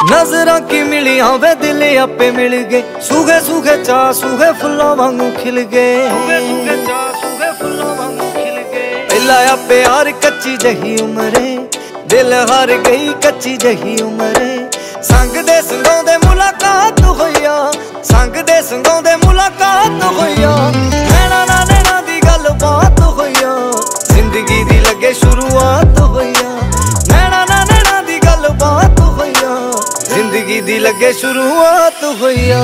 नजरां की मिलियां वे दिल आपे मिल गए, सूखे सूखे चा सूखे फुल्लां वांगू खिल गए। पहला आ प्यार कच्ची जही उमरे, दिल हार गई कच्ची जही उमरे। संग दे संगोंदे मुलाकात होइया, संग दे संगोंदे मुलाकात होइया। नैना ना नैना दी गल बात होइया, जिंदगी दी लगे शुरुआत होइया। नैना ना नैना दी गल बात होइया, जिंदगी दी लगे शुरुआत होइया।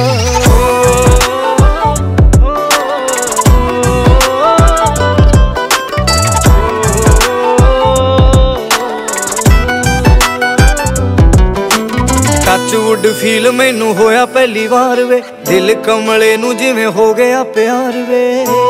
टचवुड फील मैनू होया पहली बार वे, दिल कमले नू जिवें हो गया प्यार वे।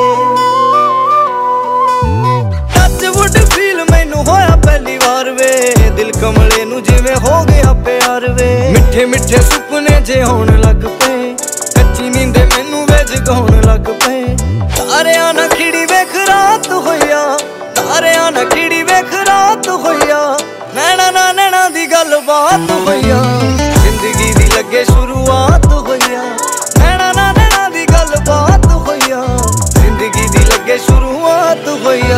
टचवुड फील मैनू होया पहली बार वे, दिल कमले नू जिवें हो गया प्यार वे। मिठे मिठे सुपने जे होण लग पे, कच्ची नींदे मैनू वे जगाउण लग पे। तारियां ना खिड़ी वेख रात होइया, तारियां ना खिड़ी वेख रात होइया। नैना ना नैना दी गल बात होइया, जिंदगी दी लगे शुरुआत होइया। नैना ना नैना दी गल बात होइया, जिंदगी दी लगे शुरुआत होइया।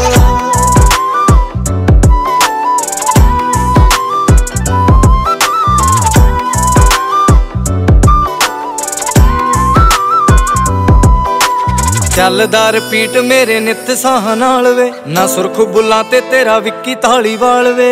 चलदा रिपीट मेरे नित साह नाल वे, ना सुरख बुल्लां ते तेरा विक्की धालीवाल वे।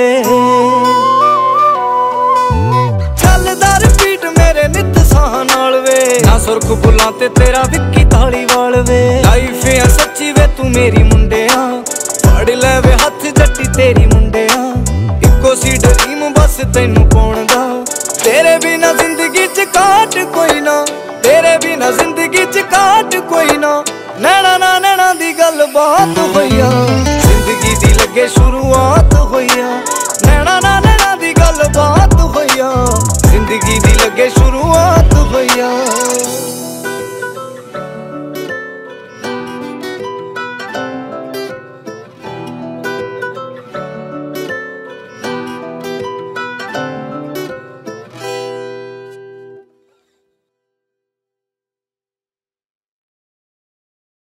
चलदा रिपीट मेरे नित साह नाल वे, ना सुरख बुल्लां ते तेरा विक्की धालीवाल वे। लाइफ है सच्ची वे तू मेरी मुंडिया, फड़ ले वे हथ जट्टी तेरी मुंडिया। इक्को सी ड्रीम बस तैनू पाउण दा, तेरे बिना जिंदगी च काट कोई ना, तेरे बिना जिंदगी च काट कोई ना। नैना ना नैना दी गल बात होइया, जिंदगी दी लगे शुरुआत होइया। नैना ना नैना दी गल बात होइया, जिंदगी दी लगे शुरुआत